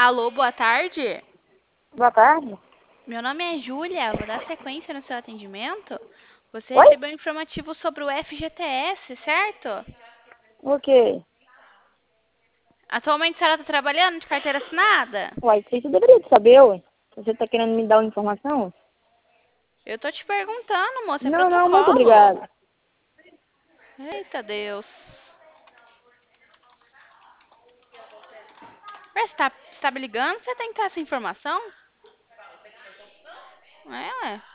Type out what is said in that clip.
Alô, boa tarde. Boa tarde. Meu nome é Júlia, vou dar sequência no seu atendimento. Você Oi? recebeu um informativo sobre o FGTS, certo? O quê? Atualmente a senhora está trabalhando de carteira assinada? Uai, isso aí você deveria saber, ué. Você tá querendo me dar uma informação? Eu tô te perguntando, moça, é Não, não, muito protocolo. obrigada. Eita Deus. Você tá me ligando? Você tem que ter essa informação? É, ué.